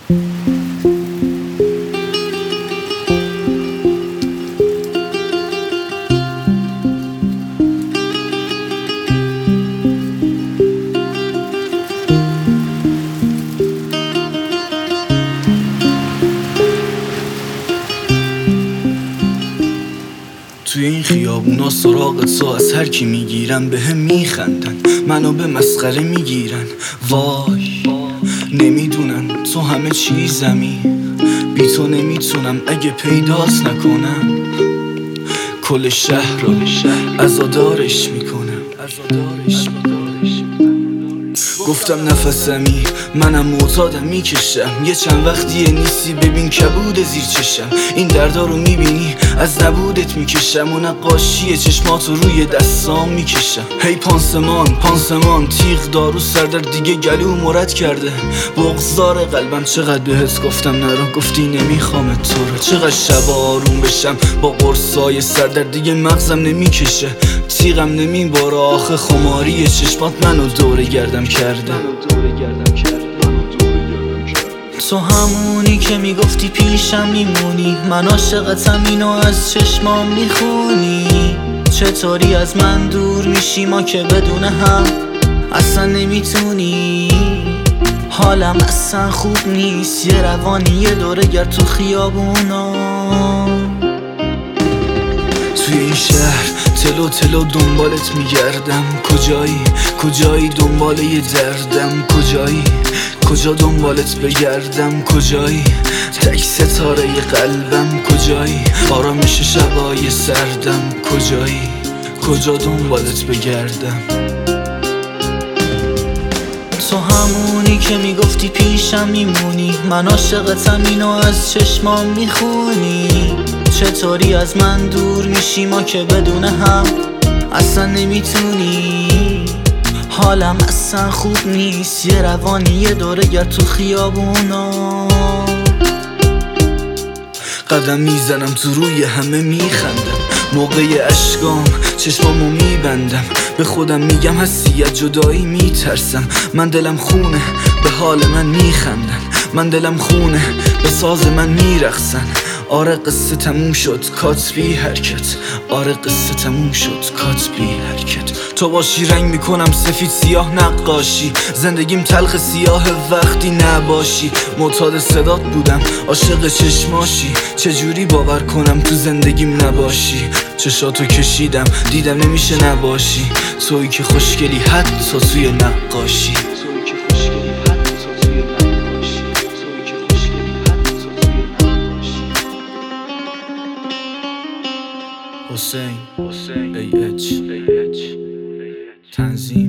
توی این خیابونا سراغ تو از هر کی میگیرن به هم میخندن، منو به مسخره میگیرن. وای نمیدونن تو همه چیزمی، بی تو نمیتونم اگه پیدات نکنم. کل شهر رو عزادارش میکنم. گفتم نفسمی منم معتادم میکشم، یه چند وقتیه نیستی ببین کبود زیر چشم. این دردا رو میبینی از نبودت میکشم و نقاشی چشماتو روی دستام میکشم. هی پانسمان تیغ دارو سردر دیگه گلو مرد کرده. بغضدار قلبم چقدر بهت گفتم نرو، گفتی نمیخوام تو رو. چقدر شب آروم بشم با قرصای سردر دیگه مغزم نمیکشه، تیغم نمیباره. آخه خماری چشمات منو دوره گردم کرده. تو همونی که میگفتی پیشم میمونی، من عاشقتم اینو از چشمام میخونی. چطوری از من دور میشی ما که بدون هم اصلا نمیتونی. حالم اصلا خوب نیست، یه روانی یه دوره گرد تو خیابونا. توی این شهر تلو دنبالت میگردم. کجایی دنبال یه دردم؟ کجا دنبالت بگردم؟ کجایی تک ستاره ی قلبم؟ کجایی آرامش شبای سردم؟ کجا دنبالت بگردم؟ تو همونی که میگفتی پیشم میمونی، من عاشقتم اینو از چشمام میخونی. چطوری از من دور میشی ما که بدون هم اصلا نمیتونی. حالم اصلا خوب نیست، یه روانی یه دوره گرد تو خیابونا. قدم میزنم تو روی همه میخندم، موقع اشکام چشمامو میبندم. به خودم میگم هستی از جدایی میترسم. من دلم خونه به حال من میخندن، من دلم خونه به ساز من میرقصن. آره قصه تموم شد کات بی حرکت، آره قصه تموم شد کات بی حرکت. تو باشی رنگ میکنم سفید سیاه نقاشی، زندگیم تلخ سیاه وقتی نباشی. معتاد صدات بودم عاشق چشماشی، چجوری باور کنم تو زندگیم نباشی. چشاتو کشیدم دیدم نمیشه نباشی، تویی که خوشگلی حتی توی نقاشی. حسین AH تنظیم